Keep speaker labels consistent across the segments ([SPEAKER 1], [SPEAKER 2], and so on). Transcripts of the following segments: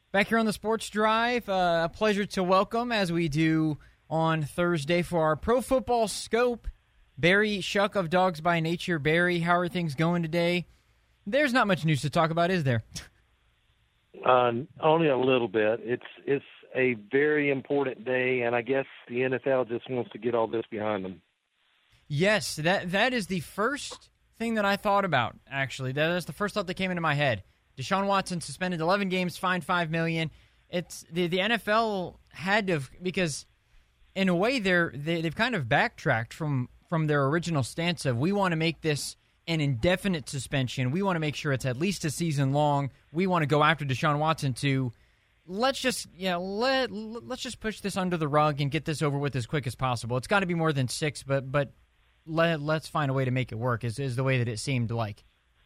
[SPEAKER 1] Back here on the Sports Drive, a pleasure to welcome, as we do on Thursday for our Pro Football Scope, Barry Shuck of Dogs by Nature. Barry, how are things going today? There's not much news to talk about, is there?
[SPEAKER 2] Only a little bit. It's a very important day, and I guess the NFL just wants to get all this behind them.
[SPEAKER 1] Yes, that is the first thing that I thought about, actually. That's the first thought that came into my head. Deshaun Watson suspended 11 games, fined $5 million. It's the NFL had to, because in a way they've kind of backtracked from their original stance of, we want to make this an indefinite suspension. We want to make sure it's at least a season long. We want to go after Deshaun Watson to let's just push this under the rug and get this over with as quick as possible. It's got to be more than 6, but let's find a way to make it work. Is the way that it seemed like.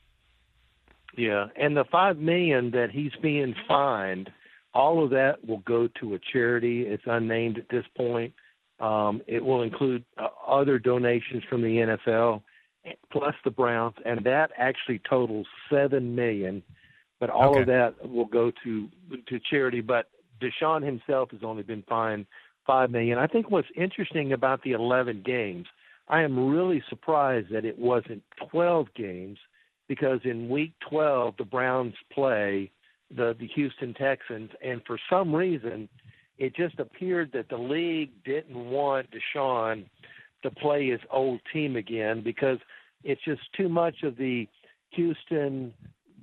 [SPEAKER 2] Yeah, and the $5 million that he's being fined, all of that will go to a charity. It's unnamed at this point. It will include other donations from the NFL, plus the Browns, and that actually totals $7 million. But all of that will go to charity. But Deshaun himself has only been fined $5 million. I think what's interesting about the 11 games, I am really surprised that it wasn't 12 games. Because in Week 12, the Browns play the Houston Texans, and for some reason, it just appeared that the league didn't want Deshaun to play his old team again because it's just too much of the Houston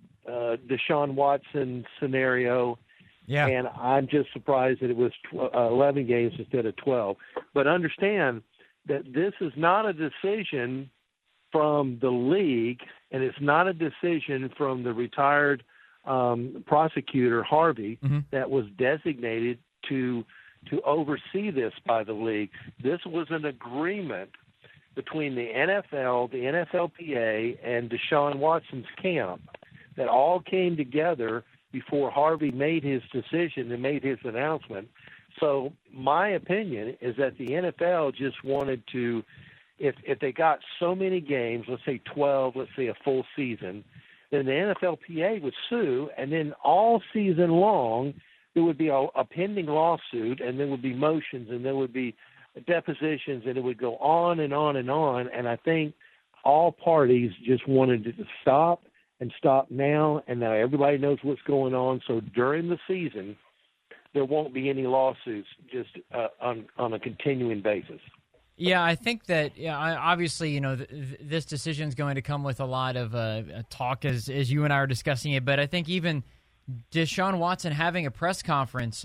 [SPEAKER 2] Deshaun Watson scenario.
[SPEAKER 1] Yeah.
[SPEAKER 2] And I'm just surprised that it was 11 games instead of 12. But understand that this is not a decision from the league, and it's not a decision from the retired prosecutor, Harvey, that was designated to oversee this by the league. This was an agreement between the NFL, the NFLPA, and Deshaun Watson's camp that all came together before Harvey made his decision and made his announcement. So my opinion is that the NFL just wanted to, if they got so many games, let's say 12, let's say a full season, then the NFLPA would sue, and then all season long there would be a pending lawsuit, and there would be motions, and there would be depositions, and it would go on and on and on. And I think all parties just wanted to stop and stop now, and now everybody knows what's going on. So during the season, there won't be any lawsuits just on a continuing basis.
[SPEAKER 1] Yeah, I think that obviously, this decision is going to come with a lot of talk as you and I are discussing it. But I think even Deshaun Watson having a press conference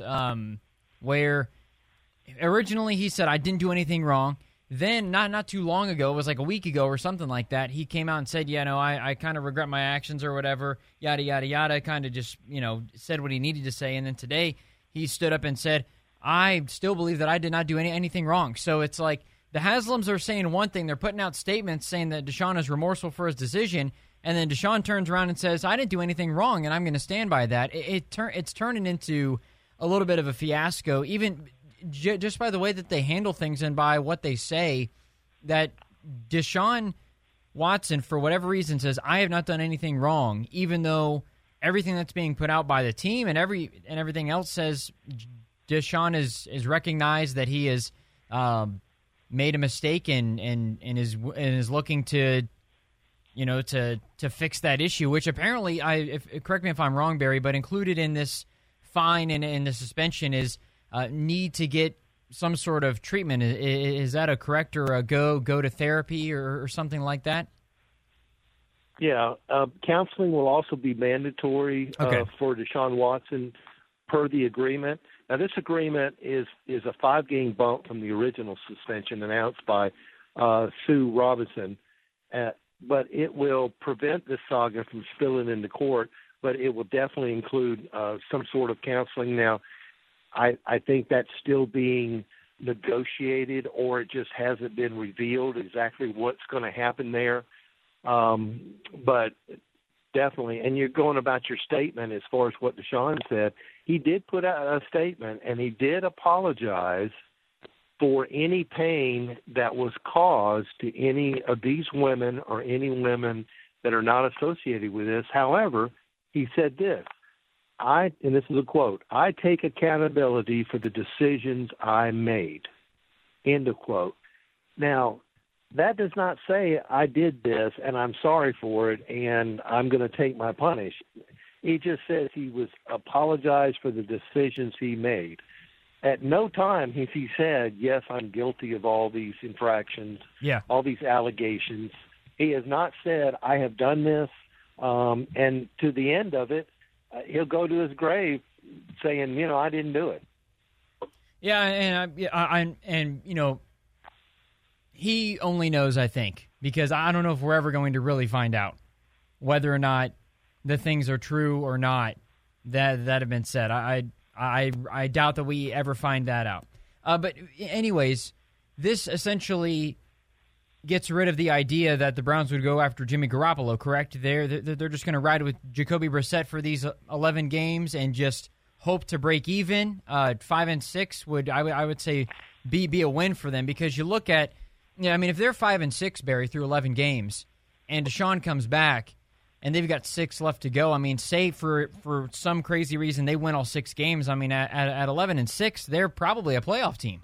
[SPEAKER 1] where originally he said, I didn't do anything wrong. Then not too long ago, it was like a week ago or something like that, he came out and said, I kind of regret my actions or whatever, yada, yada, yada, kind of just, said what he needed to say. And then today he stood up and said, I still believe that I did not do anything wrong. So it's like, the Haslams are saying one thing. They're putting out statements saying that Deshaun is remorseful for his decision, and then Deshaun turns around and says, I didn't do anything wrong, and I'm going to stand by that. It's turning into a little bit of a fiasco, even just by the way that they handle things and by what they say, that Deshaun Watson, for whatever reason, says, I have not done anything wrong, even though everything that's being put out by the team and everything else says Deshaun is recognized that he is made a mistake and is looking to fix that issue, which apparently, correct me if I'm wrong, Barry, but included in this fine and in the suspension is need to get some sort of treatment. Is that a correct or a go to therapy or something like that?
[SPEAKER 2] Yeah, counseling will also be mandatory for Deshaun Watson per the agreement. Now, this agreement is a 5-game bump from the original suspension announced by Sue Robinson, but it will prevent this saga from spilling into court, but it will definitely include some sort of counseling. Now, I think that's still being negotiated, or it just hasn't been revealed exactly what's going to happen there. But definitely, and you're going about your statement as far as what Deshaun said. He did put out a statement, and he did apologize for any pain that was caused to any of these women or any women that are not associated with this. However, he said this: and this is a quote, I take accountability for the decisions I made, end of quote. Now, that does not say I did this and I'm sorry for it and I'm going to take my punish. He just says he was apologized for the decisions he made. At no time has he said, yes, I'm guilty of all these infractions, all these allegations. He has not said, I have done this. And to the end of it, he'll go to his grave saying, I didn't do it.
[SPEAKER 1] Yeah, and he only knows, I think, because I don't know if we're ever going to really find out whether or not the things are true or not that have been said. I doubt that we ever find that out. But anyways, this essentially gets rid of the idea that the Browns would go after Jimmy Garoppolo, correct? They're just going to ride with Jacoby Brissett for these 11 games and just hope to break even. 5-6 would, I would say, be a win for them, because you look at, if they're 5-6, Barry, through 11 games, and Deshaun comes back, and they've got 6 left to go. Say for some crazy reason they win all 6 games. At 11-6, they're probably a playoff team.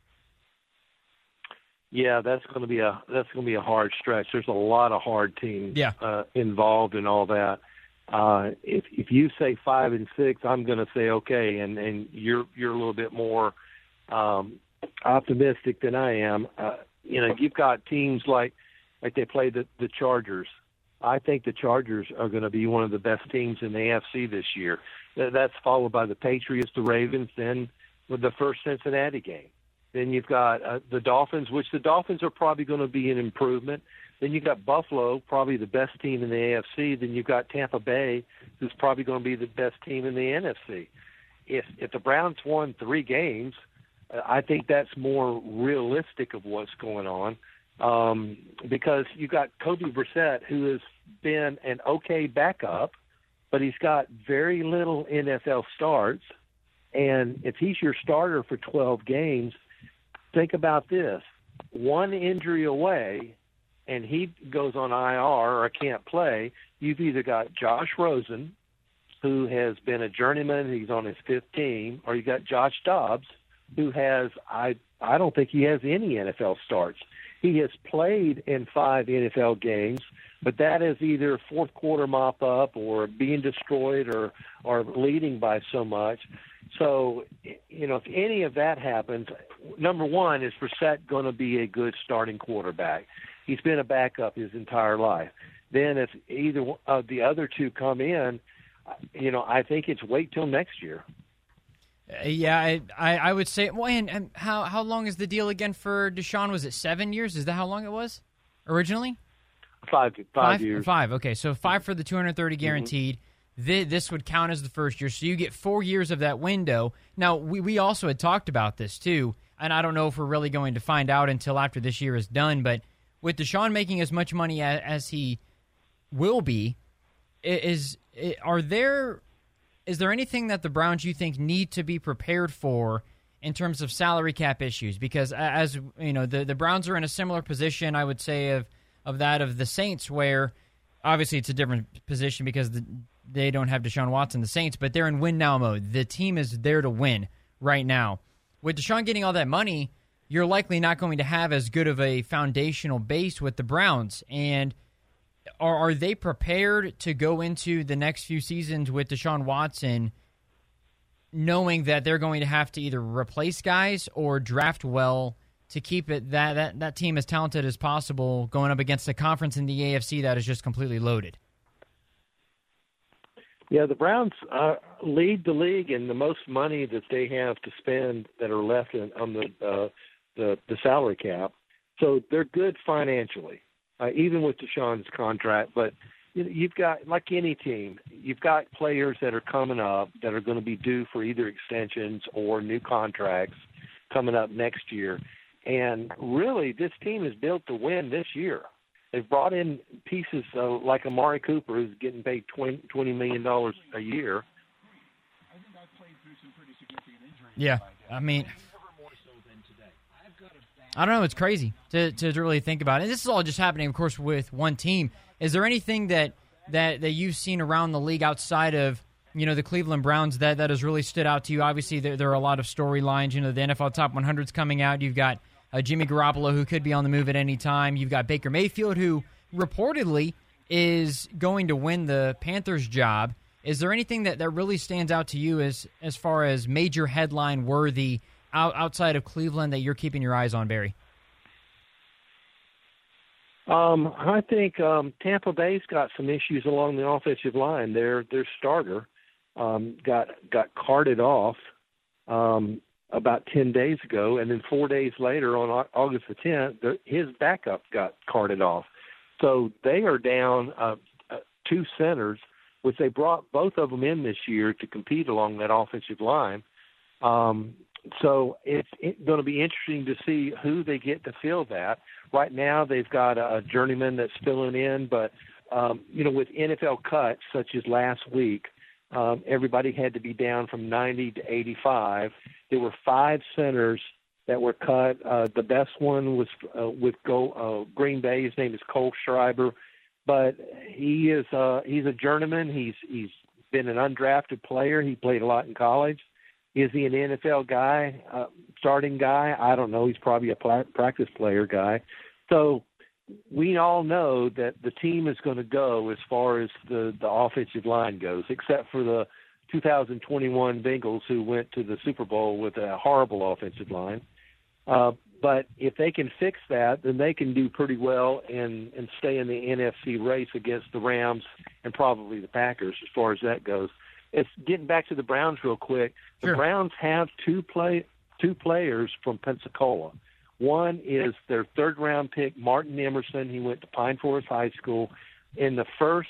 [SPEAKER 2] Yeah, that's going to be a hard stretch. There's a lot of hard teams involved in all that. If you say 5-6, I'm going to say okay, and you're a little bit more optimistic than I am. You've got teams like they play the Chargers. I think the Chargers are going to be one of the best teams in the AFC this year. That's followed by the Patriots, the Ravens, then with the first Cincinnati game. Then you've got the Dolphins, which the Dolphins are probably going to be an improvement. Then you've got Buffalo, probably the best team in the AFC. Then you've got Tampa Bay, who's probably going to be the best team in the NFC. If the Browns won 3 games, I think that's more realistic of what's going on. Because you got Kobe Brissett, who has been an okay backup, but he's got very little NFL starts. And if he's your starter for 12 games, think about this. One injury away, and he goes on IR or can't play, you've either got Josh Rosen, who has been a journeyman, he's on his 5th team, or you got Josh Dobbs, who has, I don't think he has any NFL starts. He has played in 5 NFL games, but that is either fourth quarter mop up or being destroyed or leading by so much. So, if any of that happens, number one, is Brissett going to be a good starting quarterback? He's been a backup his entire life. Then if either of the other two come in, I think it's wait till next year.
[SPEAKER 1] Yeah, I would say. Well, and how long is the deal again for Deshaun? Was it 7 years? Is that how long it was originally?
[SPEAKER 2] 5 years.
[SPEAKER 1] 5. Okay, so 5 for the 230 guaranteed. Mm-hmm. This would count as the first year, so you get 4 years of that window. Now, we also had talked about this too, and I don't know if we're really going to find out until after this year is done. But with Deshaun making as much money as he will be, is there anything that the Browns, you think, need to be prepared for in terms of salary cap issues? Because as the Browns are in a similar position, I would say, of that of the Saints, where obviously it's a different position because they don't have Deshaun Watson, the Saints, but they're in win now mode. The team is there to win right now. With Deshaun getting all that money, you're likely not going to have as good of a foundational base with the Browns. And are they prepared to go into the next few seasons with Deshaun Watson knowing that they're going to have to either replace guys or draft well to keep it that team as talented as possible going up against a conference in the AFC that is just completely loaded?
[SPEAKER 2] Yeah, the Browns lead the league in the most money that they have to spend that are left on the salary cap. So they're good financially, even with Deshaun's contract. But you've got, like any team, you've got players that are coming up that are going to be due for either extensions or new contracts coming up next year. And really, this team is built to win this year. They've brought in pieces like Amari Cooper, who's getting paid $20 million a year.
[SPEAKER 1] Yeah, I don't know. It's crazy to really think about it. And this is all just happening, of course, with one team. Is there anything that you've seen around the league outside of the Cleveland Browns that has really stood out to you? Obviously, there are a lot of storylines. The NFL Top 100's coming out. You've got Jimmy Garoppolo, who could be on the move at any time. You've got Baker Mayfield, who reportedly is going to win the Panthers job. Is there anything that really stands out to you as far as major headline worthy outside of Cleveland that you're keeping your eyes on, Barry?
[SPEAKER 2] I think Tampa Bay's got some issues along the offensive line. Their starter got carted off about 10 days ago, and then 4 days later on August the 10th, his backup got carted off. So they are down 2 centers, which they brought both of them in this year to compete along that offensive line. So it's going to be interesting to see who they get to fill that. Right now, they've got a journeyman that's filling in, but with NFL cuts such as last week, everybody had to be down from 90 to 85. There were 5 centers that were cut. The best one was with Green Bay. His name is Cole Schreiber, but he's a journeyman. He's been an undrafted player. He played a lot in college. Is he an NFL guy, starting guy? I don't know. He's probably a practice player guy. So we all know that the team is going to go as far as the offensive line goes, except for the 2021 Bengals, who went to the Super Bowl with a horrible offensive line. But if they can fix that, then they can do pretty well and stay in the NFC race against the Rams and probably the Packers as far as that goes. It's getting back to the Browns real quick. The
[SPEAKER 1] Sure.
[SPEAKER 2] Browns have two players from Pensacola. One is their third-round pick, Martin Emerson. He went to Pine Forest High School. In the first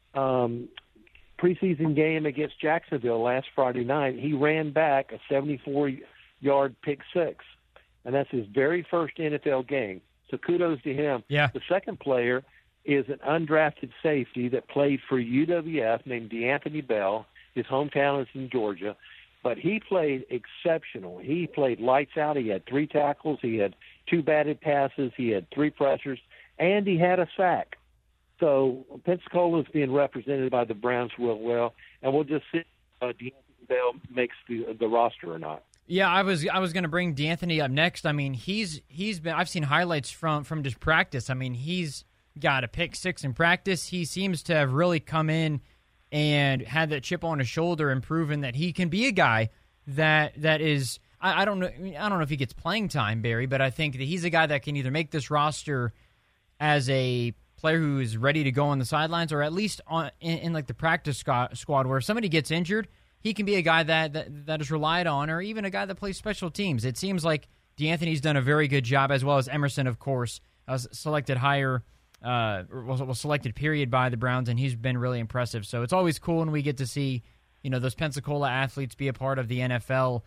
[SPEAKER 2] preseason game against Jacksonville last Friday night, he ran back a 74-yard pick six, and that's his very first NFL game. So kudos to him.
[SPEAKER 1] Yeah.
[SPEAKER 2] The second player is an undrafted safety that played for UWF named DeAnthony Bell. His hometown is in Georgia, but he played exceptional. He played lights out. He had 3 tackles. He had 2 batted passes. He had 3 pressures, and he had a sack. So Pensacola is being represented by the Browns real well, and we'll just see if DeAnthony Bell makes the roster or not.
[SPEAKER 1] Yeah, I was going to bring DeAnthony up next. I mean, he's been. I've seen highlights from just practice. I mean, he's got a pick 6 in practice. He seems to have really come in and had that chip on his shoulder and proven that he can be a guy that is. I don't know if he gets playing time, Barry, but I think that he's a guy that can either make this roster as a player who is ready to go on the sidelines, or at least in like the practice squad, where if somebody gets injured, he can be a guy that is relied on, or even a guy that plays special teams. It seems like DeAnthony's done a very good job, as well as Emerson, of course, was selected higher. Was selected period by the Browns, and he's been really impressive. So it's always cool when we get to see, those Pensacola athletes be a part of the NFL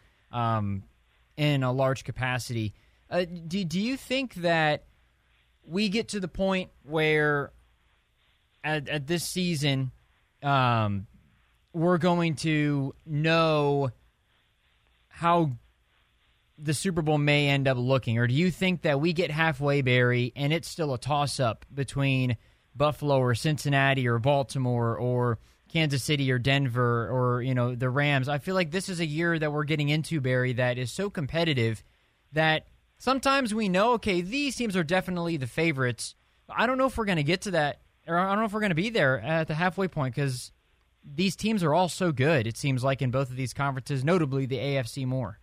[SPEAKER 1] in a large capacity. Do you think that we get to the point where at this season we're going to know how the Super Bowl may end up looking? Or do you think that we get halfway, Barry, and it's still a toss-up between Buffalo or Cincinnati or Baltimore or Kansas City or Denver or, the Rams? I feel like this is a year that we're getting into, Barry, that is so competitive that sometimes we know, okay, these teams are definitely the favorites. I don't know if we're going to get to that, or I don't know if we're going to be there at the halfway point, because these teams are all so good, it seems like, in both of these conferences, notably the AFC more.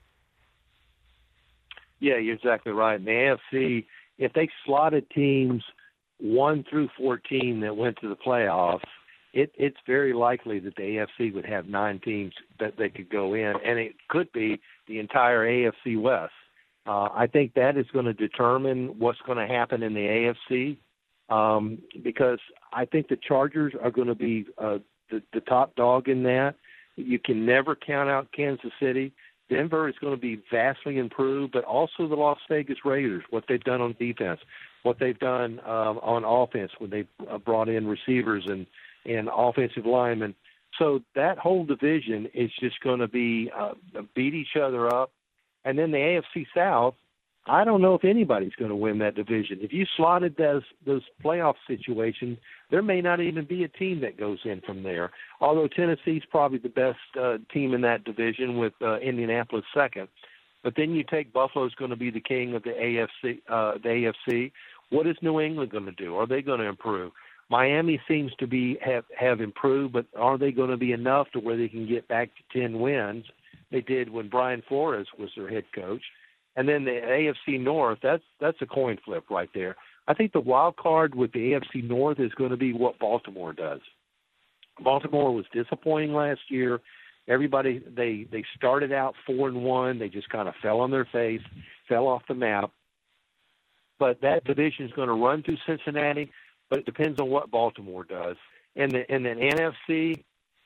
[SPEAKER 2] Yeah, you're exactly right. In the AFC, if they slotted teams 1 through 14 that went to the playoffs, it's very likely that the AFC would have 9 teams that they could go in, and it could be the entire AFC West. I think that is going to determine what's going to happen in the AFC, because I think the Chargers are going to be the top dog in that. You can never count out Kansas City. Denver is going to be vastly improved, but also the Las Vegas Raiders, what they've done on defense, what they've done on offense when they brought in receivers and offensive linemen. So that whole division is just going to be beat each other up. And then the AFC South, I don't know if anybody's going to win that division. If you slotted those playoff situations, there may not even be a team that goes in from there. Although Tennessee's probably the best team in that division, with Indianapolis second. But then you take Buffalo's going to be the king of the AFC. What is New England going to do? Are they going to improve? Miami seems to have improved, but are they going to be enough to where they can get back to 10 wins? They did when Brian Flores was their head coach. And then the AFC North, that's a coin flip right there. I think the wild card with the AFC North is going to be what Baltimore does. Baltimore was disappointing last year. Everybody, they started out 4-1. They just kind of fell on their face, fell off the map. But that division is going to run through Cincinnati, but it depends on what Baltimore does. And the NFC,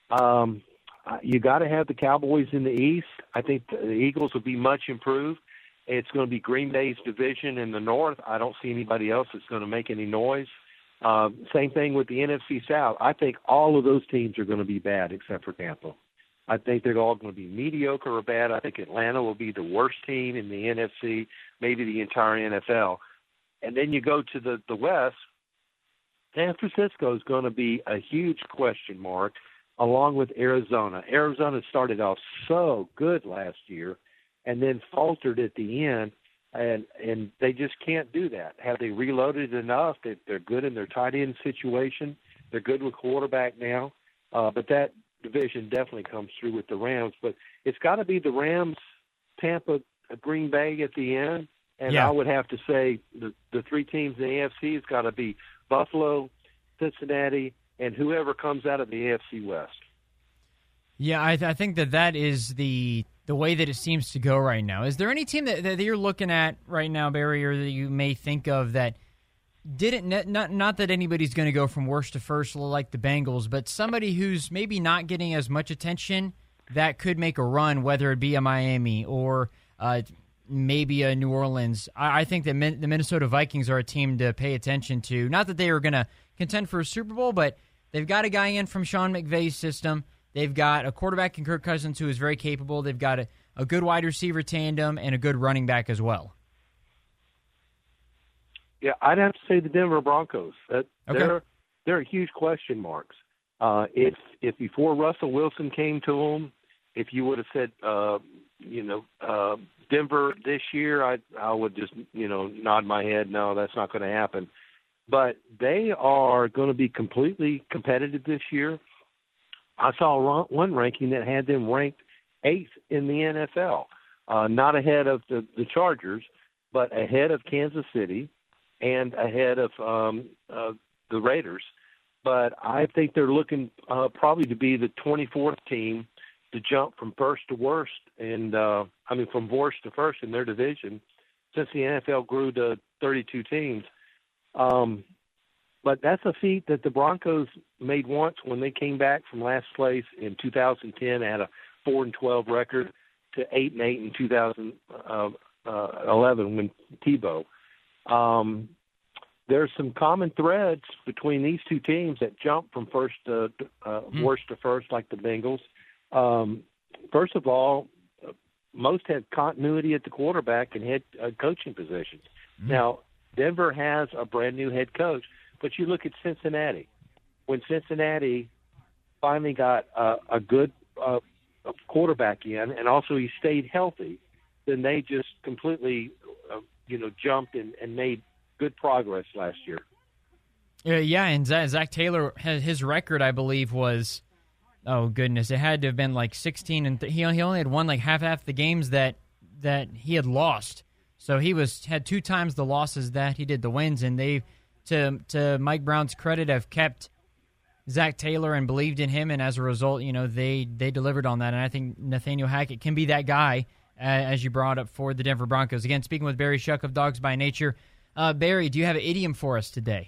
[SPEAKER 2] you got to have the Cowboys in the East. I think the Eagles will be much improved. It's going to be Green Bay's division in the North. I don't see anybody else that's going to make any noise. Same thing with the NFC South. I think all of those teams are going to be bad except for Tampa. I think they're all going to be mediocre or bad. I think Atlanta will be the worst team in the NFC, maybe the entire NFL. And then you go to the West. San Francisco is going to be a huge question mark, along with Arizona. Arizona started off so good last year and then faltered at the end, and they just can't do that. Have they reloaded enough that they're good in their tight end situation? They're good with quarterback now, but that division definitely comes through with the Rams. But it's got to be the Rams, Tampa, Green Bay at the end, and yeah. I would have to say the three teams in the AFC has got to be Buffalo, Cincinnati, and whoever comes out of the AFC West.
[SPEAKER 1] Yeah, I think that is the way that it seems to go right now. Is there any team that you're looking at right now, Barry, or that you may think of that didn't, not that anybody's going to go from worst to first like the Bengals, but somebody who's maybe not getting as much attention that could make a run, whether it be a Miami or maybe a New Orleans? I think that the Minnesota Vikings are a team to pay attention to. Not that they are going to contend for a Super Bowl, but they've got a guy in from Sean McVay's system. They've got a quarterback in Kirk Cousins who is very capable. They've got a good wide receiver tandem and a good running back as well.
[SPEAKER 2] Yeah, I'd have to say the Denver Broncos.
[SPEAKER 1] Okay.
[SPEAKER 2] They're huge question marks. If before Russell Wilson came to them, if you would have said, Denver this year, I would just, nod my head. No, that's not going to happen. But they are going to be completely competitive this year. I saw one ranking that had them ranked 8th in the NFL, not ahead of the Chargers, but ahead of Kansas City and ahead of the Raiders. But I think they're looking probably to be the 24th team to jump from first to worst, and from worst to first in their division since the NFL grew to 32 teams. But that's a feat that the Broncos made once when they came back from last place in 2010 at a 4-12 record to 8-8 in 2011 when Tebow. There's some common threads between these two teams that jump from worst to first, like the Bengals. First of all, most had continuity at the quarterback and head coaching positions. Now, Denver has a brand new head coach. But you look at Cincinnati. When Cincinnati finally got a good quarterback in, and also he stayed healthy, then they just completely, jumped and made good progress last year.
[SPEAKER 1] Yeah, and Zach Taylor, his record, I believe, was, oh goodness, it had to have been like 16, and he only had won like half the games that he had lost. So he had 2 times the losses that he did the wins, and they. To Mike Brown's credit, have kept Zach Taylor and believed in him, and as a result, they delivered on that. And I think Nathaniel Hackett can be that guy, as you brought up for the Denver Broncos. Again, speaking with Barry Shuck of Dogs by Nature. Barry, do you have an idiom for us today?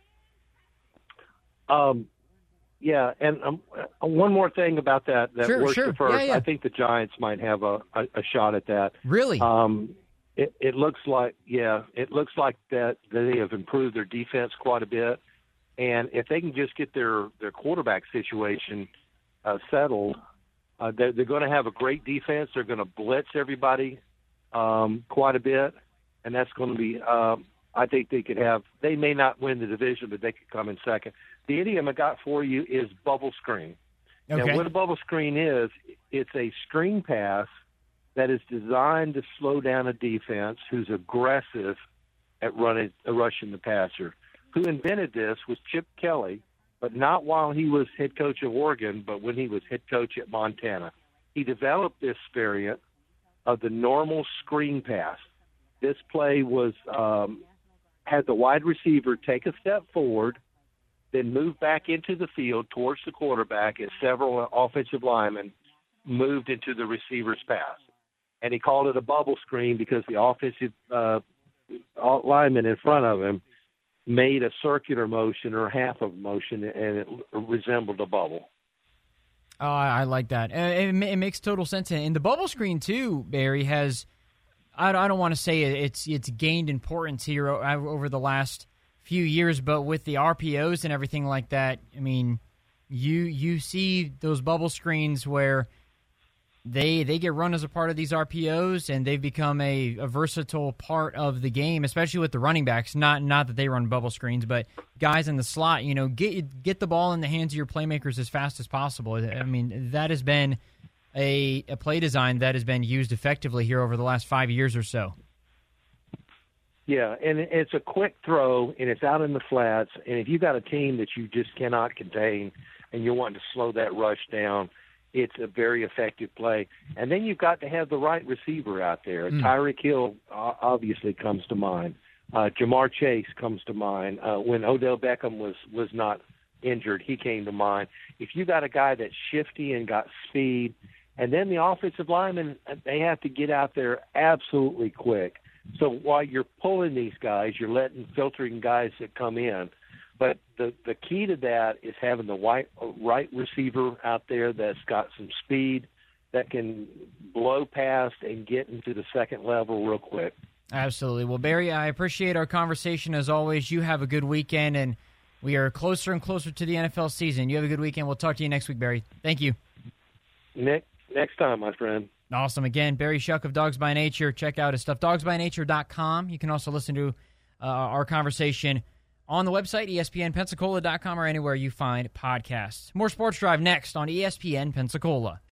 [SPEAKER 2] Yeah, and one more thing about that
[SPEAKER 1] sure,
[SPEAKER 2] worst to first.
[SPEAKER 1] Yeah.
[SPEAKER 2] I think the Giants might have a shot at that.
[SPEAKER 1] Really?
[SPEAKER 2] It looks like that they have improved their defense quite a bit, and if they can just get their quarterback situation settled, they're going to have a great defense. They're going to blitz everybody quite a bit, and that's going to be. I think they could have. They may not win the division, but they could come in second. The idiom I got for you is bubble screen.
[SPEAKER 1] Okay.
[SPEAKER 2] Now, what a bubble screen is, it's a screen pass that is designed to slow down a defense who's aggressive at rushing the passer. Who invented this was Chip Kelly, but not while he was head coach of Oregon, but when he was head coach at Montana. He developed this variant of the normal screen pass. This play was had the wide receiver take a step forward, then move back into the field towards the quarterback as several offensive linemen moved into the receiver's pass. And he called it a bubble screen because the offensive lineman in front of him made a circular motion or half of a motion, and it resembled a bubble.
[SPEAKER 1] Oh, I like that. It makes total sense. And the bubble screen, too, Barry, has – I don't want to say it's gained importance here over the last few years, but with the RPOs and everything like that, I mean, you see those bubble screens where they get run as a part of these RPOs, and they've become a versatile part of the game, especially with the running backs. Not that they run bubble screens, but guys in the slot, get the ball in the hands of your playmakers as fast as possible. I mean, that has been a play design that has been used effectively here over the last 5 years or so.
[SPEAKER 2] Yeah, and it's a quick throw, and it's out in the flats, and if you've got a team that you just cannot contain and you're wanting to slow that rush down, it's a very effective play. And then you've got to have the right receiver out there. Tyreek Hill obviously comes to mind. Jamar Chase comes to mind. When Odell Beckham was not injured, he came to mind. If you got a guy that's shifty and got speed, and then the offensive linemen, they have to get out there absolutely quick. So while you're pulling these guys, you're filtering guys that come in. But the key to that is having the right receiver out there that's got some speed, that can blow past and get into the second level real quick.
[SPEAKER 1] Absolutely. Well, Barry, I appreciate our conversation as always. You have a good weekend, and we are closer and closer to the NFL season. You have a good weekend. We'll talk to you next week, Barry. Thank you.
[SPEAKER 2] Next time, my friend.
[SPEAKER 1] Awesome. Again, Barry Shuck of Dogs by Nature. Check out his stuff, dogsbynature.com. You can also listen to our conversation on the website, espnpensacola.com, or anywhere you find podcasts. More Sports Drive next on ESPN Pensacola.